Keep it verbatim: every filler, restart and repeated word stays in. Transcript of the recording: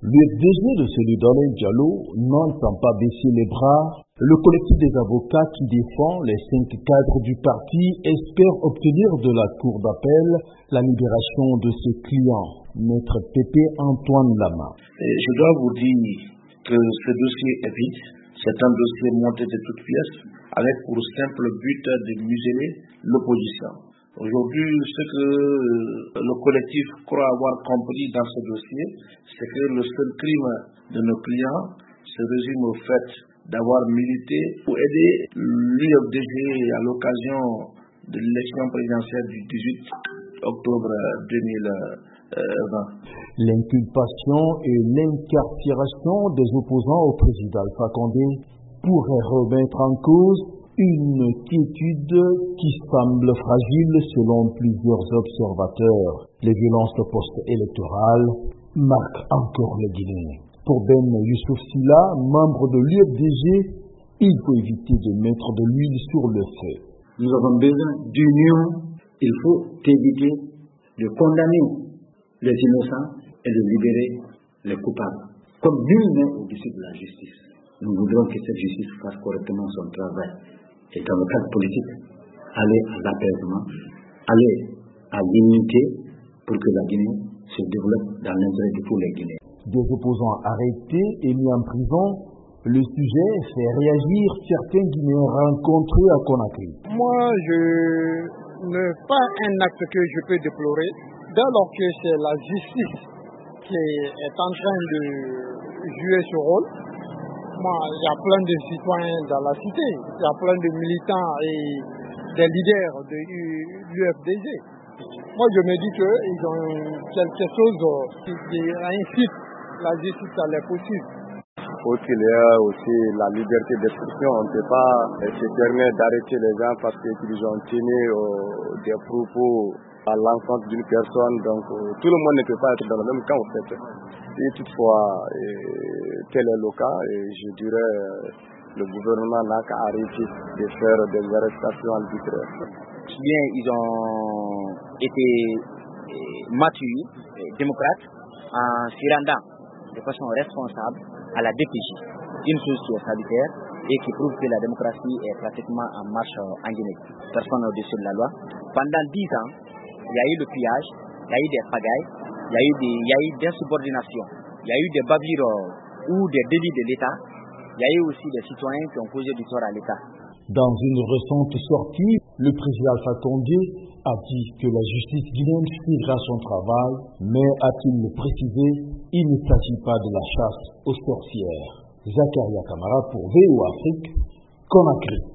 Le F D G de Cellou Dalein Diallo n'entend pas baisser les bras. Le collectif des avocats qui défend les cinq cadres du parti espère obtenir de la Cour d'appel la libération de ses clients. Maître Pépé Antoine Lama. Je dois vous dire que ce dossier est vide. C'est un dossier monté de toutes pièces avec pour simple but de museler l'opposition. Aujourd'hui, ce que le collectif croit avoir compris dans ce dossier, c'est que le seul crime de nos clients se résume au fait d'avoir milité pour aider l'U F D G à l'occasion de l'élection présidentielle du dix-huit octobre deux mille vingt. L'inculpation et l'incarcération des opposants au président Alpha Condé pourraient remettre en cause une quiétude qui semble fragile selon plusieurs observateurs. Les violences post-électorales marquent encore les Guinéens. Pour Ben Youssouf Silla, membre de l'U F D G, il faut éviter de mettre de l'huile sur le feu. Nous avons besoin d'union. Il faut éviter de condamner les innocents et de libérer les coupables. Comme nul n'est au-dessus de la justice. Nous voudrons que cette justice fasse correctement son travail. Et dans le cadre politique, aller à l'apaisement, aller à l'unité pour que la Guinée se développe dans l'intérêt de tous les Guinéens. Des opposants arrêtés et mis en prison, le sujet fait réagir certains Guinéens rencontrés à Conakry. Moi, je ne pas un acte que je peux déplorer, dès lors que c'est la justice qui est en train de jouer ce rôle. Moi, il y a plein de citoyens dans la cité, il y a plein de militants et des leaders de l'U F D G. Moi, je me dis qu'ils ont quelque chose qui incite la justice à les poursuivre. Faut qu'il y ait aussi la liberté d'expression. On ne peut pas se permettre d'arrêter les gens parce qu'ils ont tenu euh, des propos à l'encontre d'une personne. Donc, euh, tout le monde ne peut pas être dans le même camp, en fait. Si toutefois, euh, tel est le cas, et je dirais euh, le gouvernement n'a qu'à arrêter de faire des arrestations arbitraires. Bien, ils ont été euh, matures, euh, démocrates, en s'y rendant de façon responsable à la D P J. Une chose qui est salutaire et qui prouve que la démocratie est pratiquement en marche en Guinée. Personne au-dessus de la loi. Pendant dix ans, il y a eu le pillage, il y a eu des pagailles, il y a eu des, il y a eu des insubordinations, il y a eu des bavures ou des délits de l'État, il y a eu aussi des citoyens qui ont causé du tort à l'État. Dans une récente sortie, le président Alpha Condé a dit que la justice guinéenne suivra son travail, mais a-t-il précisé, il ne s'agit pas de la chasse aux sorcières. Zakaria Kamara pour V O Afrique, Conakry.